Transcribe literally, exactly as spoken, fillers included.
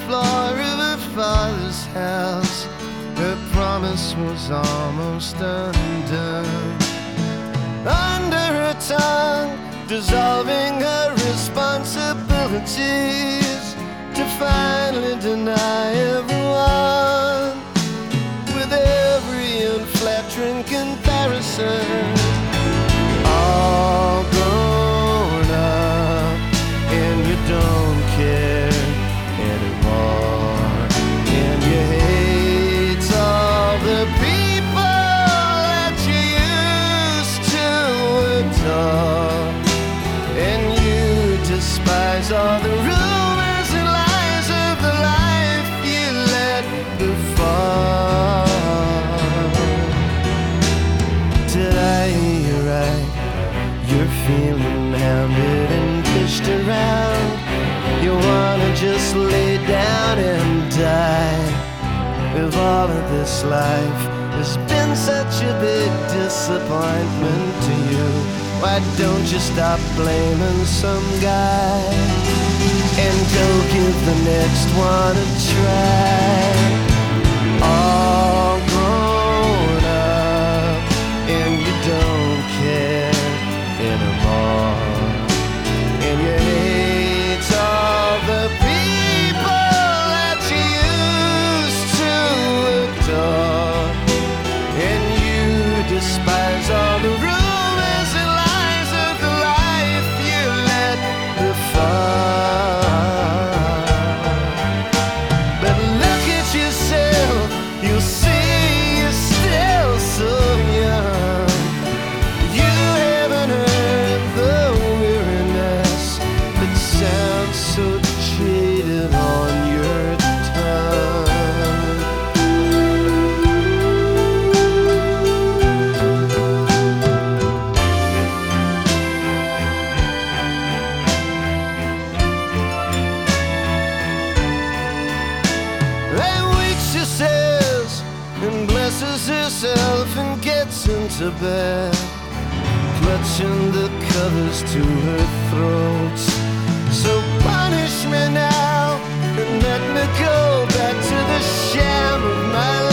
floor of her father's house. Her promise was almost undone. Under her tongue, dissolving her responsibilities, to finally deny everyone with every unflattering comparison. All grown up, and you don't care anymore, and you hate all the people that you used to adore, and you despise all the rumors and lies of the life you let before. Did I hear you right? You're feeling hounded and pushed around. You wanna just lay down and die. If all of this life has been such a big disappointment to you, why don't you stop blaming some guy and go give the next one a try? All grown up, and you don't care anymore, and you hate all the people that you used to adore, and you despise all the rumors and lies of the life you led before. But look at yourself, you'll see you're still so young. You haven't heard the weariness that sounds so jaded on your tongue. Then weeks she says and blesses herself and gets into bed, clutching the covers to her throat. So punish me now and let me go back to the sham of my